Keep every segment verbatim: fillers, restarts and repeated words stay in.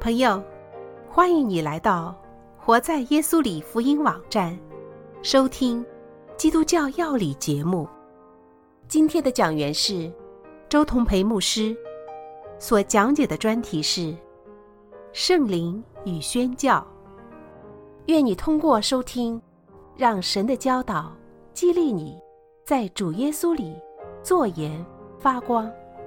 朋友，欢迎你来到活在耶稣里福音网站，收听基督教要理节目。今天的讲员是周同培牧师，所讲解的专题是圣灵与宣教。愿你通过收听，让神的教导激励你在主耶稣里作盐发光。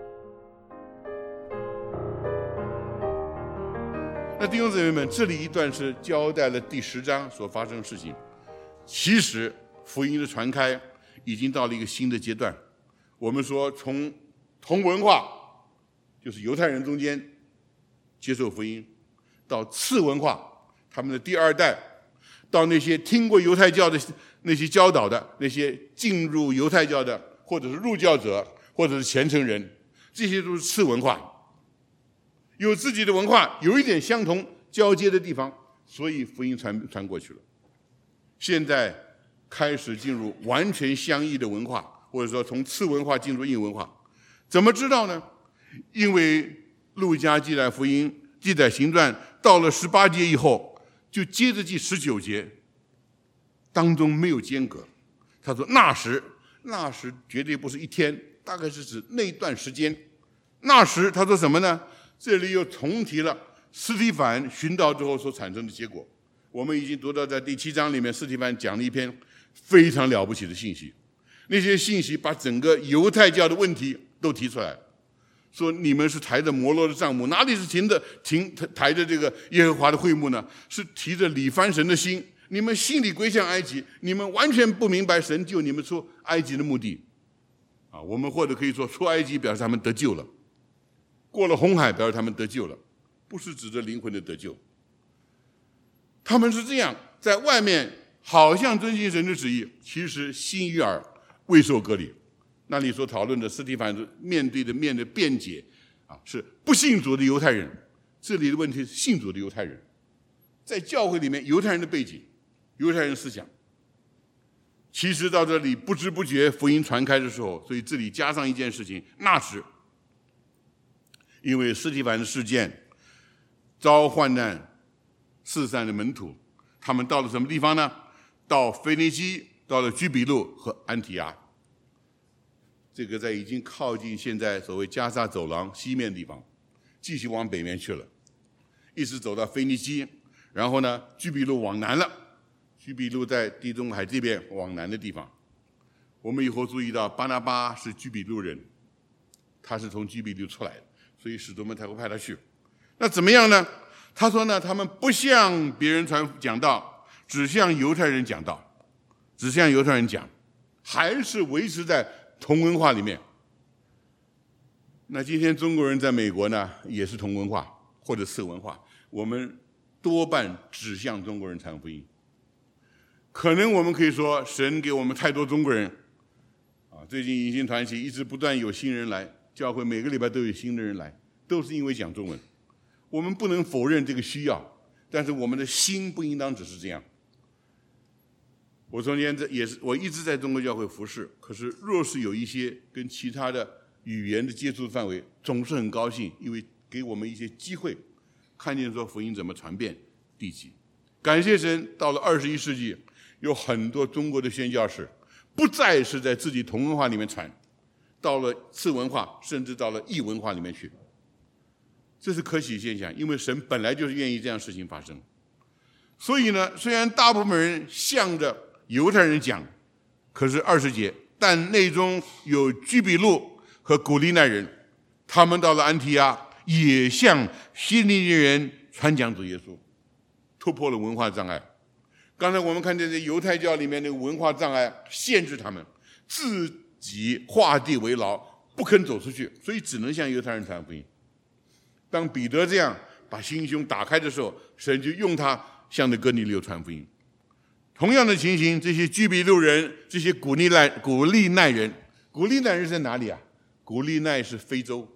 那弟兄姊妹们，这里一段是交代了第十章所发生的事情。其实福音的传开已经到了一个新的阶段。我们说从同文化，就是犹太人中间接受福音，到次文化，他们的第二代，到那些听过犹太教的那些教导的那些进入犹太教的，或者是入教者，或者是虔诚人，这些都是次文化，有自己的文化，有一点相同交接的地方，所以福音传传过去了。现在开始进入完全相异的文化，或者说从次文化进入异文化。怎么知道呢？因为路加记载福音记载行传到了十八节以后，就接着记十九节，当中没有间隔。他说那时，那时绝对不是一天，大概是指那段时间。那时他说什么呢？这里又重提了司提反殉道之后所产生的结果。我们已经读到在第七章里面，司提反讲了一篇非常了不起的信息，那些信息把整个犹太教的问题都提出来，说你们是抬着摩洛的帐幕，哪里是停着停抬着这个耶和华的会幕呢？是提着李番神的心，你们心里归向埃及，你们完全不明白神救你们出埃及的目的啊！我们或者可以说，出埃及表示他们得救了，过了红海表示他们得救了，不是指着灵魂的得救。他们是这样，在外面好像遵行神的旨意，其实心与耳未受割礼。那里所讨论的司提反面对的面的辩解啊，是不信主的犹太人。这里的问题是信主的犹太人，在教会里面犹太人的背景，犹太人思想。其实到这里不知不觉福音传开的时候，所以这里加上一件事情，那时因为司提反的事件遭患难四散的门徒，他们到了什么地方呢？到腓尼基，到了居比路和安提阿。这个在已经靠近现在所谓加沙走廊西面地方，继续往北面去了，一直走到腓尼基，然后呢，居比路往南了。居比路在地中海这边往南的地方。我们以后注意到巴拿巴是居比路人，他是从居比路出来的，所以使徒们才会派他去。那怎么样呢？他说呢，他们不向别人传讲道，只向犹太人讲道，只向犹太人讲，还是维持在同文化里面。那今天中国人在美国呢，也是同文化或者次文化，我们多半只向中国人传福音。可能我们可以说，神给我们太多中国人啊！最近迎新团契一直不断有新人来，教会每个礼拜都有新的人来，都是因为讲中文。我们不能否认这个需要，但是我们的心不应当只是这样。我中间这也是我一直在中国教会服侍，可是若是有一些跟其他的语言的接触范围，总是很高兴，因为给我们一些机会，看见说福音怎么传遍地极。感谢神，到了二十一世纪，有很多中国的宣教士不再是在自己同文化里面传，到了次文化，甚至到了异文化里面去。这是可喜现象，因为神本来就是愿意这样事情发生。所以呢，虽然大部分人向着犹太人讲，可是二十节，但内中有居比路和古利奈人，他们到了安提阿，也向希利尼人传讲主耶稣，突破了文化障碍。刚才我们看见这犹太教里面的文化障碍限制他们，自己画地为牢，不肯走出去，所以只能向犹太人传福音。当彼得这样把心胸打开的时候，神就用他向着哥尼流传福音。同样的情形，这些居比路人，这些古利奈古利奈人，古利奈人在哪里啊？古利奈是非洲，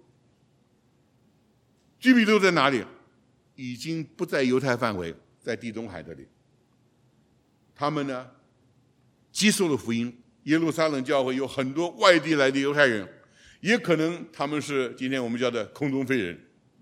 居比路在哪里？已经不在犹太范围，在地中海这里。他们呢，接受了福音。耶路撒冷教会有很多外地来的犹太人，也可能他们是今天我们叫的空中飞人。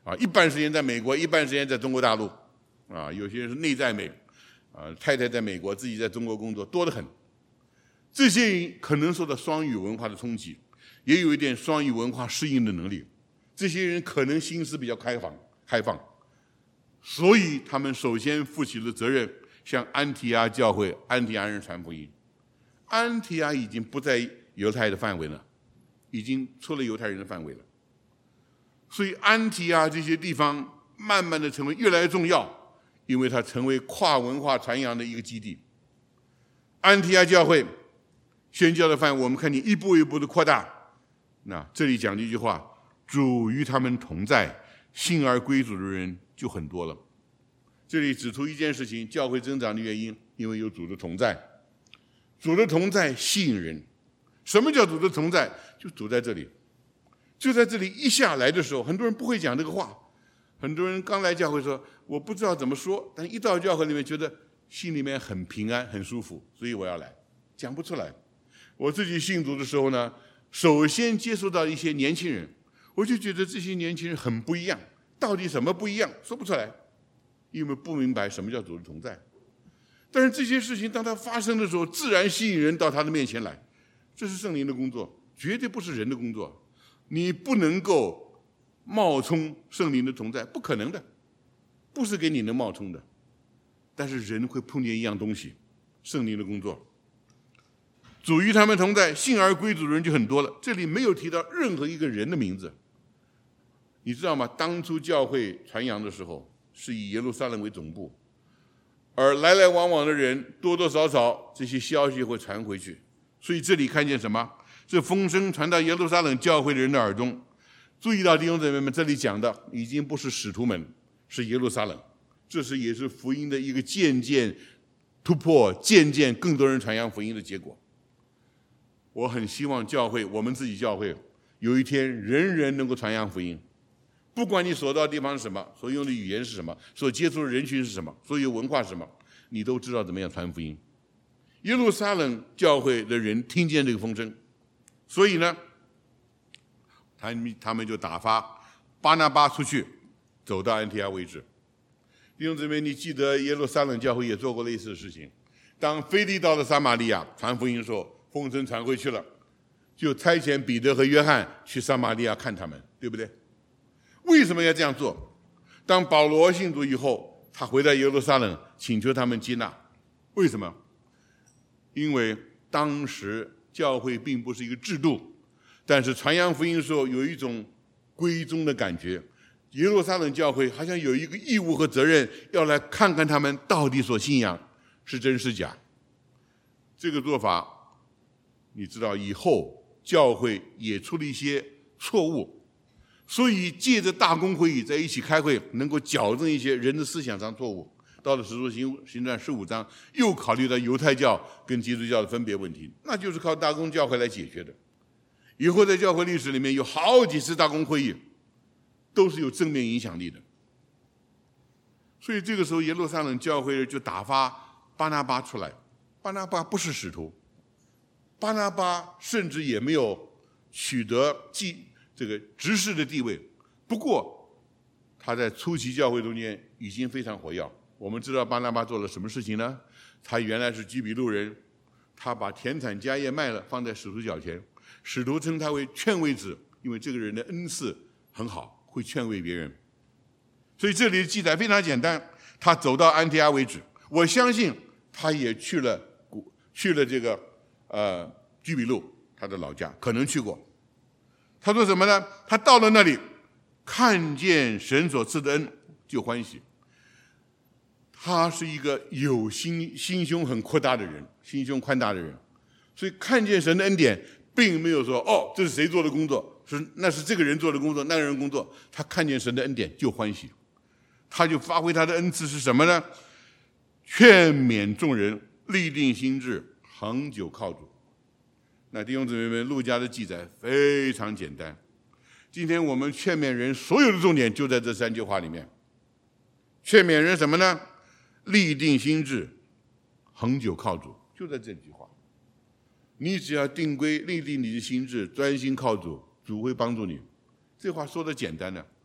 啊，一半时间在美国，一半时间在中国大陆，啊，有些人是内在美，啊，太太在美国，自己在中国工作，多得很。这些人可能受到双语文化的冲击，也有一点双语文化适应的能力。这些人可能心思比较开放，开放，所以他们首先负起了责任，向安提阿教会、安提阿人传福音。安提阿已经不在犹太的范围了，已经出了犹太人的范围了。所以安提阿这些地方慢慢的成为越来越重要，因为它成为跨文化传扬的一个基地。安提阿教会宣教的范围，我们看见一步一步的扩大。那这里讲的一句话：主与他们同在，信而归主的人就很多了。这里指出一件事情，教会增长的原因，因为有主的同在。主的同在吸引人。什么叫主的同在？就主在这里，就在这里一下来的时候，很多人不会讲这个话。很多人刚来教会说，我不知道怎么说，但一到教会里面觉得心里面很平安很舒服，所以我要来，讲不出来。我自己信主的时候呢，首先接触到一些年轻人，我就觉得这些年轻人很不一样。到底什么不一样？说不出来，因为不明白什么叫主的同在。但是这些事情当它发生的时候，自然吸引人到他的面前来。这是圣灵的工作，绝对不是人的工作。你不能够冒充圣灵的同在，不可能的，不是给你能冒充的。但是人会碰见一样东西，圣灵的工作。主与他们同在，信而归主的人就很多了。这里没有提到任何一个人的名字。你知道吗？当初教会传扬的时候，是以耶路撒冷为总部，而来来往往的人多多少少这些消息会传回去。所以这里看见什么？这风声传到耶路撒冷教会的人的耳中。注意到弟兄姊妹们，这里讲的已经不是使徒们，是耶路撒冷。这是也是福音的一个渐渐突破，渐渐更多人传扬福音的结果。我很希望教会，我们自己教会，有一天人人能够传扬福音。不管你所到的地方是什么，所用的语言是什么，所接触的人群是什么，所有文化是什么，你都知道怎么样传福音。耶路撒冷教会的人听见这个风声，所以呢，他们他们就打发巴拿巴出去，走到安提阿为止。弟兄姊妹，你记得耶路撒冷教会也做过类似的事情。当腓利到了撒玛利亚传福音的时候，风声传回去了，就差遣彼得和约翰去撒玛利亚看他们，对不对？为什么要这样做？当保罗信主以后，他回到耶路撒冷，请求他们接纳。为什么？因为当时教会并不是一个制度，但是传扬福音的时候有一种归宗的感觉。耶路撒冷教会好像有一个义务和责任，要来看看他们到底所信仰是真是假。这个做法，你知道以后教会也出了一些错误，所以借着大公会议在一起开会，能够矫正一些人的思想上错误。到了使徒行行传十五章，又考虑到犹太教跟基督教的分别问题，那就是靠大公教会来解决的。以后在教会历史里面有好几次大公会议，都是有正面影响力的。所以这个时候耶路撒冷教会就打发巴拿巴出来。巴拿巴不是使徒，巴拿巴甚至也没有取得祭这个执事的地位，不过他在初期教会中间已经非常活跃。我们知道巴拿巴做了什么事情呢？他原来是居比路人，他把田产家业卖了，放在使徒脚前。使徒称他为劝慰子，因为这个人的恩赐很好，会劝慰别人。所以这里的记载非常简单，他走到安提阿为止。我相信他也去了去了这个呃居比路，他的老家，可能去过。他说什么呢？他到了那里，看见神所赐的恩，就欢喜。他是一个有心心胸很扩大的人，心胸宽大的人，所以看见神的恩典，并没有说哦，这是谁做的工作，是那是这个人做的工作，那个人工作。他看见神的恩典就欢喜，他就发挥他的恩赐是什么呢？劝勉众人，立定心志，恒久靠主。那弟兄姊妹们，路加的记载非常简单。今天我们劝勉人所有的重点就在这三句话里面。劝勉人什么呢？立定心志，恒久靠主，就在这句话。你只要定规，立定你的心志，专心靠主，主会帮助你。这话说的简单的，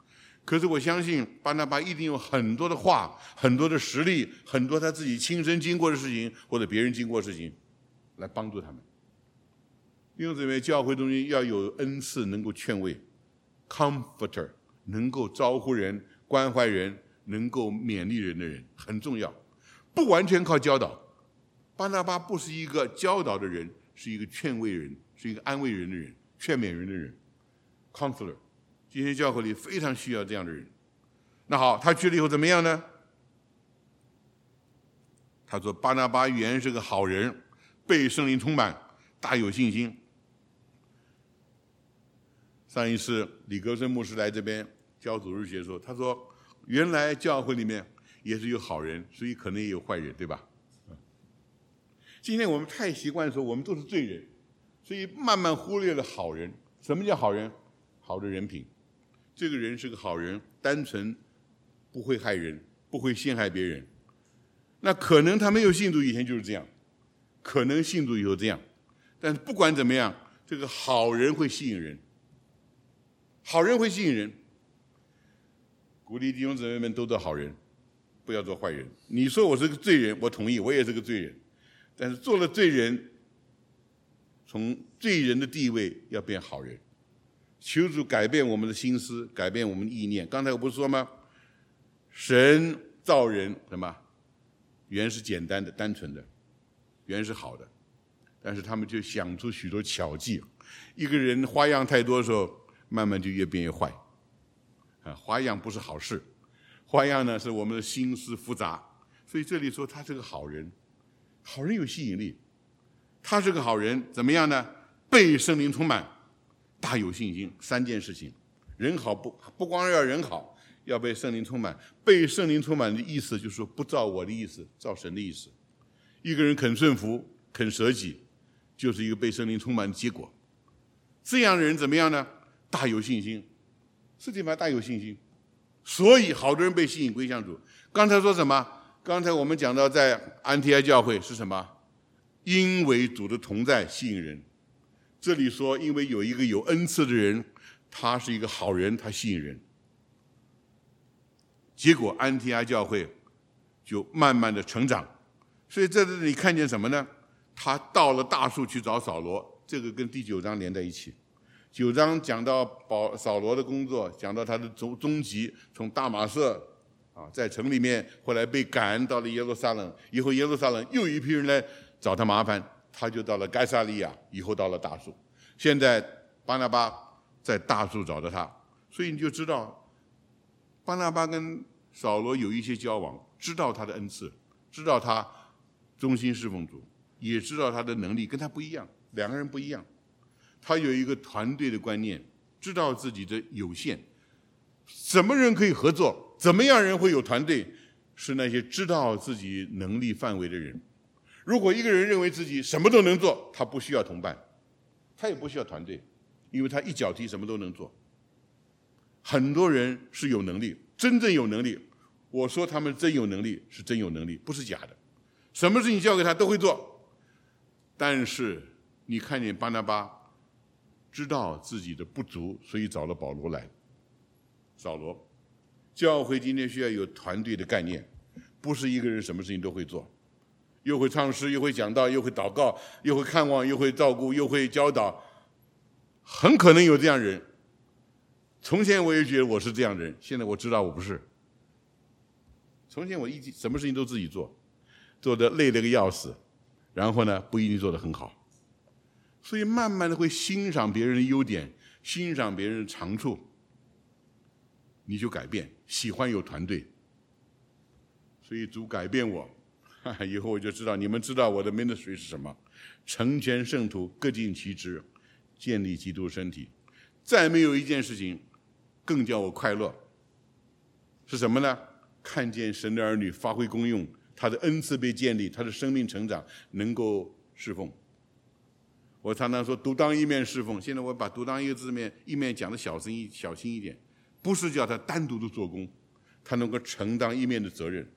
可是我相信巴拿巴一定有很多的话，很多的实力，很多他自己亲身经过的事情，或者别人经过的事情，来帮助他们。弟兄姊妹，教会中间要有恩赐，能够劝慰 ，comforter， 能够招呼人、关怀人、能够勉励人的人，很重要。不完全靠教导，巴拿巴不是一个教导的人，是一个劝慰人，是一个安慰人的人，劝勉人的人 ，counselor。今天教会里非常需要这样的人。那好，他去了以后怎么样呢？他说巴拿巴原是个好人，被圣灵充满，大有信心。上一次李格生牧师来这边教主日学的时候，他说原来教会里面也是有好人，所以可能也有坏人，对吧？今天我们太习惯说我们都是罪人，所以慢慢忽略了好人。什么叫好人？好的人品。这个人是个好人，单纯，不会害人，不会陷害别人。那可能他没有信主以前就是这样，可能信主以后这样，但是不管怎么样，这个好人会吸引人，好人会吸引人。鼓励弟兄姊妹们都做好人，不要做坏人。你说我是个罪人，我同意，我也是个罪人，但是做了罪人，从罪人的地位要变好人。求主改变我们的心思，改变我们的意念。刚才我不是说吗？神造人什么？原是简单的、单纯的，原是好的，但是他们就想出许多巧计。一个人花样太多的时候，慢慢就越变越坏。啊，花样不是好事，花样呢是我们的心思复杂。所以这里说他是个好人，好人有吸引力。他是个好人，怎么样呢？被圣灵充满。大有信心，三件事情，人好不不光要人好，要被圣灵充满。被圣灵充满的意思就是说，不照我的意思，照神的意思。一个人肯顺服，肯舍己，就是一个被圣灵充满的结果。这样的人怎么样呢？大有信心，是对吧？大有信心。所以好多人被吸引归向主。刚才说什么？刚才我们讲到在安提阿教会是什么？因为主的同在吸引人。这里说，因为有一个有恩赐的人，他是一个好人，他吸引人。结果安提阿教会就慢慢的成长。所以在这里看见什么呢？他到了大树去找扫罗，这个跟第九章连在一起。九章讲到保扫罗的工作，讲到他的终终极，从大马色啊，在城里面，后来被赶到了耶路撒冷，以后耶路撒冷又一批人来找他麻烦。他就到了该撒利亚，以后到了大树。现在巴拿巴在大树找到他，所以你就知道巴拿巴跟扫罗有一些交往，知道他的恩赐，知道他忠心侍奉主，也知道他的能力跟他不一样，两个人不一样。他有一个团队的观念，知道自己的有限，什么人可以合作，怎么样人会有团队，是那些知道自己能力范围的人。如果一个人认为自己什么都能做，他不需要同伴，他也不需要团队，因为他一脚踢什么都能做。很多人是有能力，真正有能力，我说他们真有能力是真有能力，不是假的，什么事情交给他都会做。但是你看见巴拿巴知道自己的不足，所以找了保罗来。扫罗，教会今天需要有团队的概念，不是一个人什么事情都会做，又会唱诗，又会讲道，又会祷告，又会看望，又会照顾，又会教导。很可能有这样人。从前我也觉得我是这样的人，现在我知道我不是。从前我一什么事情都自己做，做得累了个要死，然后呢不一定做得很好。所以慢慢的会欣赏别人的优点，欣赏别人的长处，你就改变，喜欢有团队。所以主改变我，以后我就知道，你们知道我的 ministry 是什么，成全圣徒，各尽其职，建立基督身体。再没有一件事情更叫我快乐，是什么呢？看见神的儿女发挥功用，他的恩赐被建立，他的生命成长，能够侍奉。我常常说独当一面侍奉，现在我把独当一个字面一面讲的小心一小心一点，不是叫他单独的做工，他能够承担一面的责任。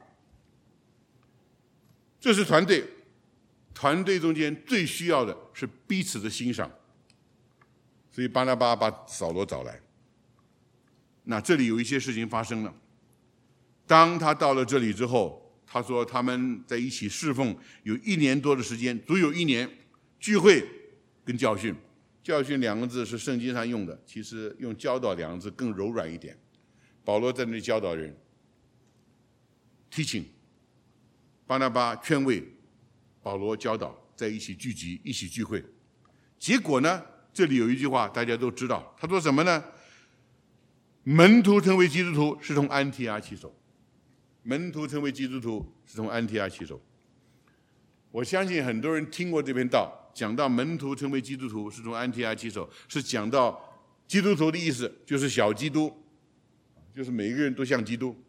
这是团队，团队中间最需要的是彼此的欣赏。所以巴拿巴把扫罗找来， 那这里有一些事情发生了。当他到了这里之后，他说他们在一起侍奉有一年多的时间，足有一年，聚会跟教训。教训两个字是圣经上用的，其实用教导两个字更柔软一点。保罗在那里教导人，提醒，巴拿巴劝慰，保罗教导，在一起聚集，一起聚会。结果呢，这里有一句话大家都知道，他说什么呢？门徒成为基督徒是从安提阿起手，门徒成为基督徒是从安提阿起手。我相信很多人听过这篇道，讲到门徒成为基督徒是从安提阿起手，是讲到基督徒的意思就是小基督，就是每个人都像基督。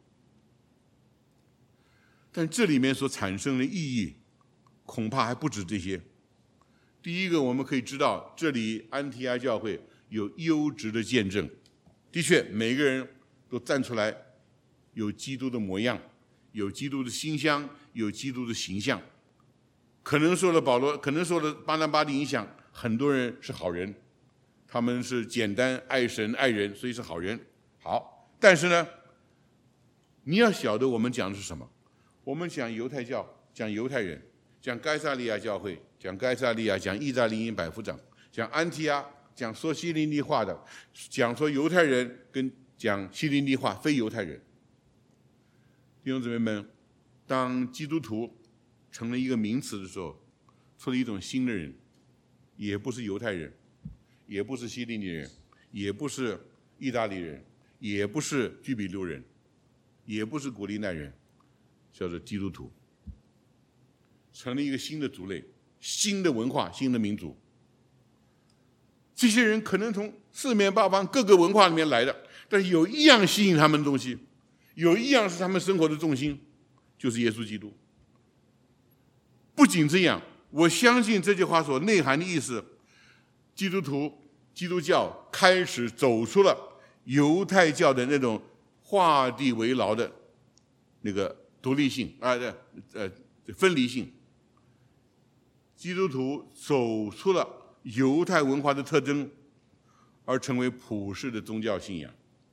但这里面所产生的意义恐怕还不止这些。第一个，我们可以知道这里安提阿教会有优质的见证，的确每个人都站出来，有基督的模样，有基督的馨香，有基督的形象。可能受了保罗，可能受了巴拿巴的影响，很多人是好人，他们是简单爱神爱人，所以是好人。好，但是呢，你要晓得我们讲的是什么。我们讲犹太教，讲犹太人，讲该撒利亚教会，讲该撒利亚，讲意大利因百夫长，讲安提阿，讲说希利尼话的，讲说犹太人跟讲希利尼话非犹太人。弟兄姊妹们，当基督徒成了一个名词的时候，出了一种新的人，也不是犹太人，也不是希利尼人，也不是意大利人，也不是居比路人，也不是古利奈人，叫做基督徒，成了一个新的族类，新的文化，新的民族。这些人可能从四面八方各个文化里面来的，但是有一样吸引他们的东西，有一样是他们生活的重心，就是耶稣基督。不仅这样，我相信这句话所内涵的意思，基督徒、基督教开始走出了犹太教的那种画地为牢的那个独立性啊，呃，分离性。基督徒走出了犹太文化的特征，而成为普世的宗教信仰。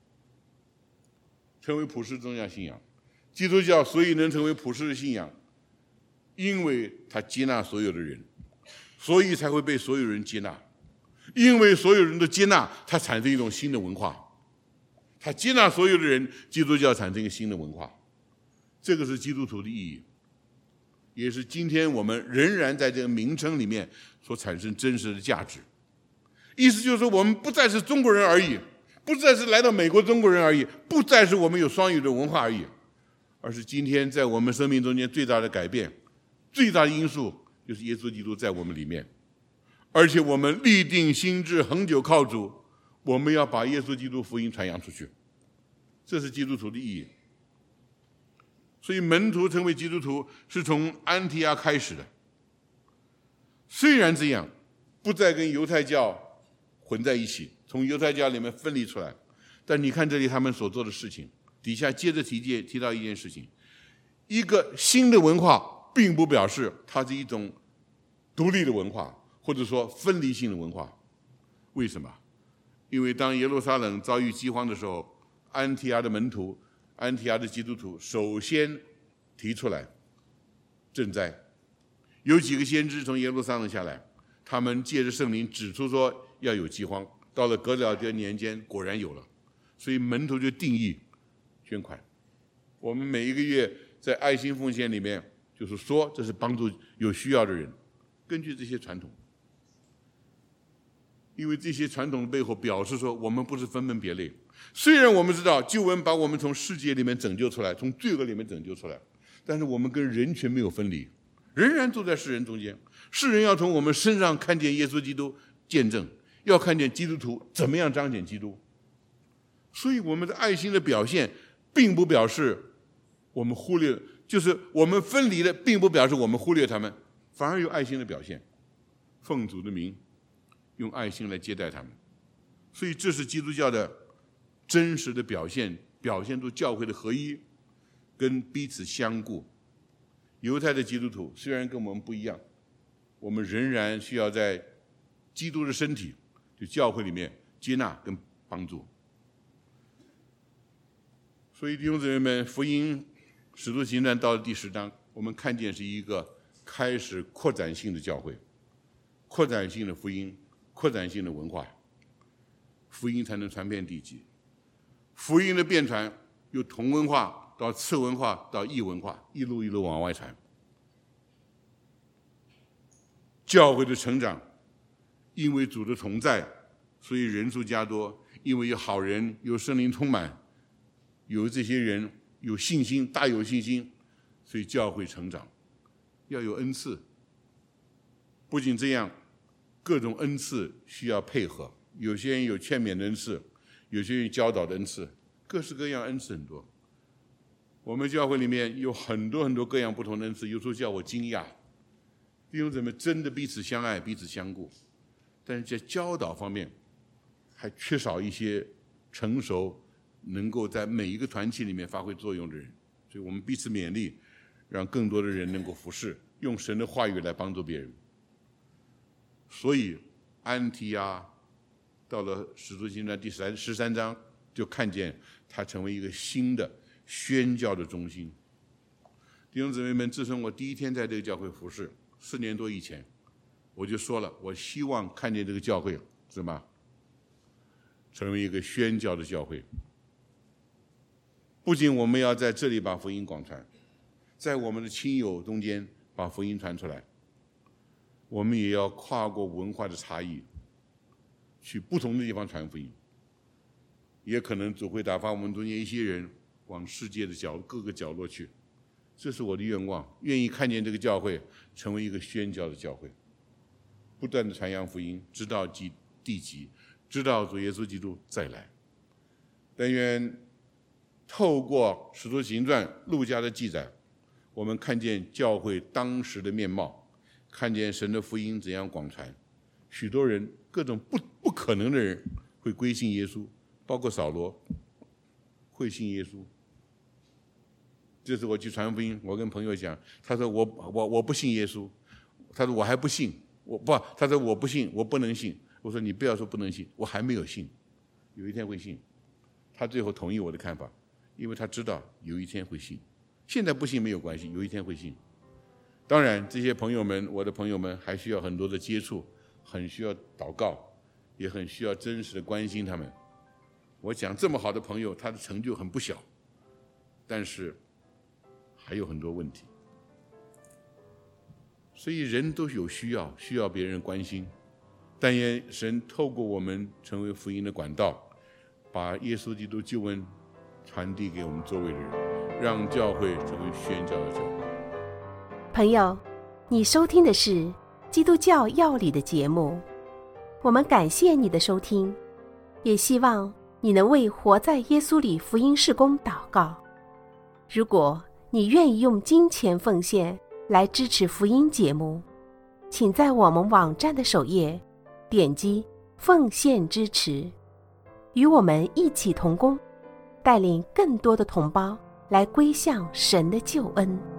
成为普世宗教信仰，基督教所以能成为普世的信仰，因为他接纳所有的人，所以才会被所有人接纳。因为所有人的接纳，它产生一种新的文化。他接纳所有的人，基督教产生一个新的文化。这个是基督徒的意义，也是今天我们仍然在这个名称里面所产生真实的价值。意思就是说，我们不再是中国人而已，不再是来到美国中国人而已，不再是我们有双语的文化而已，而是今天在我们生命中间最大的改变，最大的因素就是耶稣基督在我们里面，而且我们立定心志，恒久靠主，我们要把耶稣基督福音传扬出去，这是基督徒的意义。所以门徒成为基督徒是从安提阿开始的。虽然这样，不再跟犹太教混在一起，从犹太教里面分离出来，但你看这里他们所做的事情，底下接着提提到一件事情，一个新的文化并不表示它是一种独立的文化，或者说分离性的文化。为什么？因为当耶路撒冷遭遇饥荒的时候，安提阿的门徒、安提阿的基督徒首先提出来赈灾。有几个先知从耶路撒冷下来，他们借着圣灵指出说要有饥荒，到了革了的年间果然有了，所以门徒就定义捐款。我们每一个月在爱心奉献里面就是说这是帮助有需要的人，根据这些传统，因为这些传统的背后表示说我们不是分门别类。虽然我们知道救恩把我们从世界里面拯救出来，从罪恶里面拯救出来，但是我们跟人群没有分离，仍然住在世人中间。世人要从我们身上看见耶稣基督见证，要看见基督徒怎么样彰显基督。所以我们的爱心的表现并不表示我们忽略，就是我们分离的并不表示我们忽略他们，反而有爱心的表现，奉主的名用爱心来接待他们。所以这是基督教的真实的表现，表现出教会的合一跟彼此相顾。犹太的基督徒虽然跟我们不一样，我们仍然需要在基督的身体就教会里面接纳跟帮助。 所以弟兄姊妹们，福音使徒行传到了第十章，我们看见是一个开始扩展性的教会，扩展性的福音，扩展性的文化，福音才能传遍地极。福音的遍传由同文化到次文化到异文化，一路一路往外传。教会的成长，因为主的同在，所以人数加多；因为有好人，有圣灵充满，有这些人有信心，大有信心，所以教会成长。要有恩赐，不仅这样，各种恩赐需要配合。有些人有劝勉的恩赐，有些人教导的恩赐，各式各样恩赐很多。我们教会里面有很多很多各样不同的恩赐，有时候叫我惊讶。弟兄姊妹真的彼此相爱，彼此相顾，但是在教导方面还缺少一些成熟，能够在每一个团体里面发挥作用的人。所以我们彼此勉励，让更多的人能够服侍，用神的话语来帮助别人。所以安提阿到了使徒行传第三十三章，就看见它成为一个新的宣教的中心。弟兄姊妹们，自从我第一天在这个教会服侍，四年多以前，我就说了，我希望看见这个教会什么，成为一个宣教的教会。不仅我们要在这里把福音广传，在我们的亲友中间把福音传出来，我们也要跨过文化的差异，去不同的地方传福音。也可能主会打发我们中间一些人往世界的角各个角落去，这是我的愿望，愿意看见这个教会成为一个宣教的教会，不断的传扬福音，直到地极，直到主耶稣基督再来。但愿透过使徒行传路加的记载，我们看见教会当时的面貌，看见神的福音怎样广传，许多人各种不不可能的人会归信耶稣，包括扫罗会信耶稣。这次我去传福音，我跟朋友讲，他说我我我不信耶稣，他说我还不信，我不，他说我不信，我不能信。我说你不要说不能信，我还没有信，有一天会信。他最后同意我的看法，因为他知道有一天会信，现在不信没有关系，有一天会信。当然，这些朋友们，我的朋友们还需要很多的接触，很需要祷告，也很需要真实的关心他们。我讲这么好的朋友，他的成就很不小，但是还有很多问题，所以人都有需要，需要别人关心。但愿神透过我们成为福音的管道，把耶稣基督救恩传递给我们周围的人，让教会成为宣教的教会。 朋友，你收听的是基督教要理的节目，我们感谢你的收听，也希望你能为活在耶稣里福音事工祷告。如果你愿意用金钱奉献来支持福音节目，请在我们网站的首页点击奉献支持，与我们一起同工，带领更多的同胞来归向神的救恩。